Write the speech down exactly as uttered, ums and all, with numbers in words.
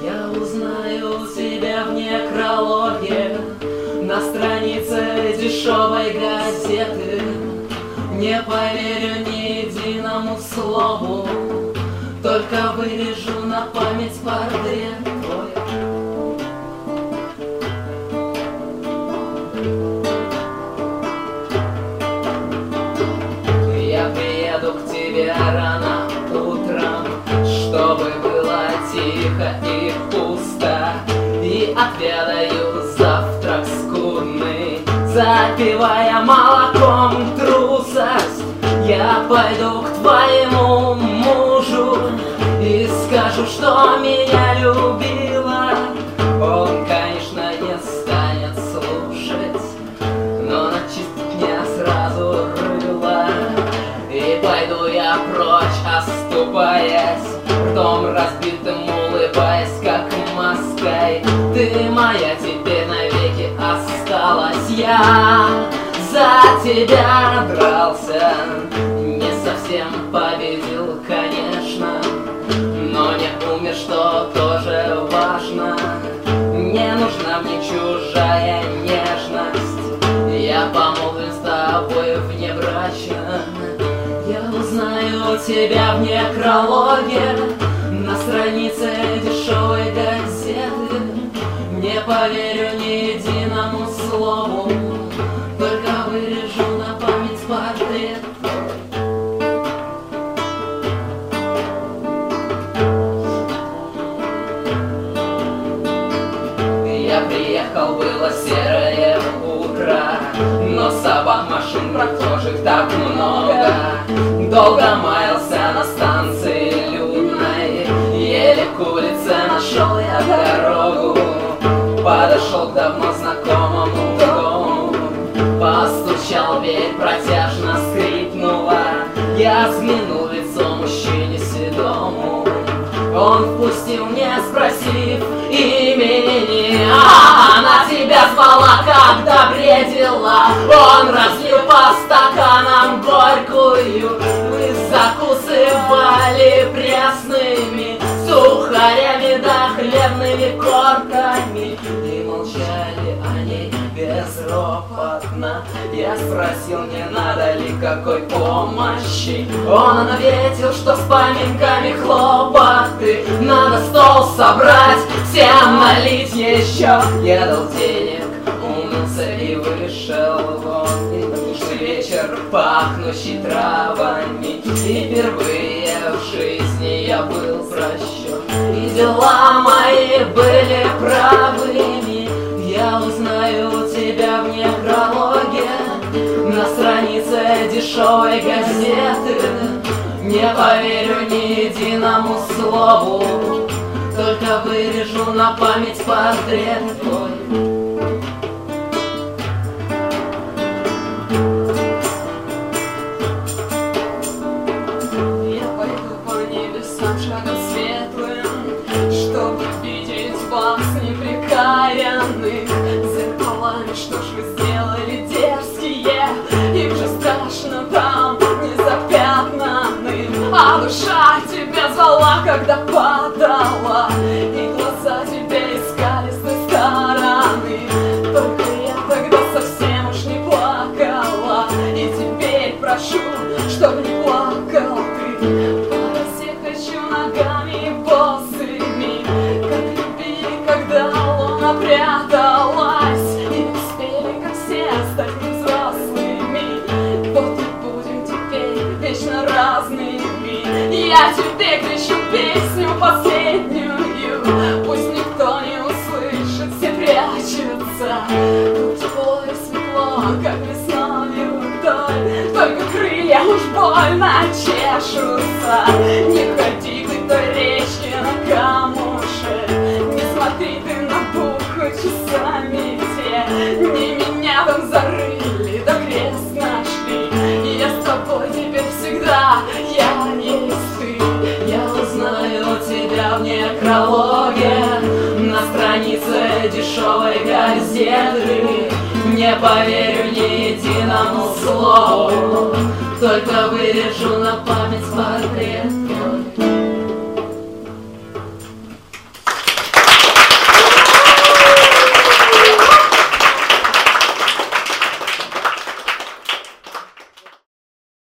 Я узнаю тебя в некрологе на странице дешевой газеты. Не поверю ни единому слову, только вырежу на память портрет твой. Я приеду к тебе рано утром, чтобы было тихо и пусто, и отведаю завтрак скудный, запивая молоком трусость. Я пойду к твоему мужу и скажу, что меня любила. Он, конечно, не станет слушать, но начистит мне сразу рыло. И пойду я прочь, оступаясь, ртом разбитым улыбаясь, как маской. Ты моя теперь навеки осталась. Я за тебя дрался, не совсем победил, конечно, но не умер, что тоже важно. Не нужна мне чужая нежность, я помолвлен с тобой внебрачно. Я узнаю тебя в некрологе на странице дешевой газеты. Не поверю ни единому слову, только вырежу на память портрет. Я приехал, было серое утро, но собак, машин, прохожих так много. Долго маялся на станции людной, еле к улице нашел я дорогу. Подошел к давно знакомому дому, постучал, дверь протяжно скрипнула. Я взглянул в лицо мужчине седому, он впустил, не спросив имени. А она тебя звала, когда бредила. Он разлил по стаканам горькую, вы закусывали пресными сухарями да хлебными корками. И молчали они безропотно. Я спросил, не надо ли какой помощи. Он ответил, что с поминками хлопоты, надо стол собрать, всем налить еще. Я дал денег, умылся и вышел вон. И душный вечер, пахнущий травами, и впервые в жизни я был прощен. И дела мои были правыми. Я узнаю тебя в некрологе на странице дешевой газеты. Не поверю ни единому слову, только вырежу на память портрет твой. Я пойду по небесам шагом светлым, чтобы видеть вас непрекаянных. Зеркалами, что ж вы сделали дерзкие, им же страшно там не запятнанным. А душа тебя звала, когда падала, и глаза тебя искали с той стороны. Только я тогда совсем уж не плакала, и теперь прошу, чтоб не плакал ты. По росе хочу ногами босыми, как любили, когда луна пряталась, и не успели, как все, стать взрослыми. Вот и будем теперь вечно разными. Я тебе кричу песню последнюю, пусть никто не услышит, все прячутся. Тут тепло и светло, как весною вдоль, только крылья уж больно чешутся. Не ходи ты той речи на камушек, не смотри ты на буквы часами те. Не меня там зарыли, да крест нашли, и я с тобой теперь всегда, я есть ты. Я узнаю тебя в некрологе на странице дешевой газеты. Не поверю ни единому слову, только вырежу на память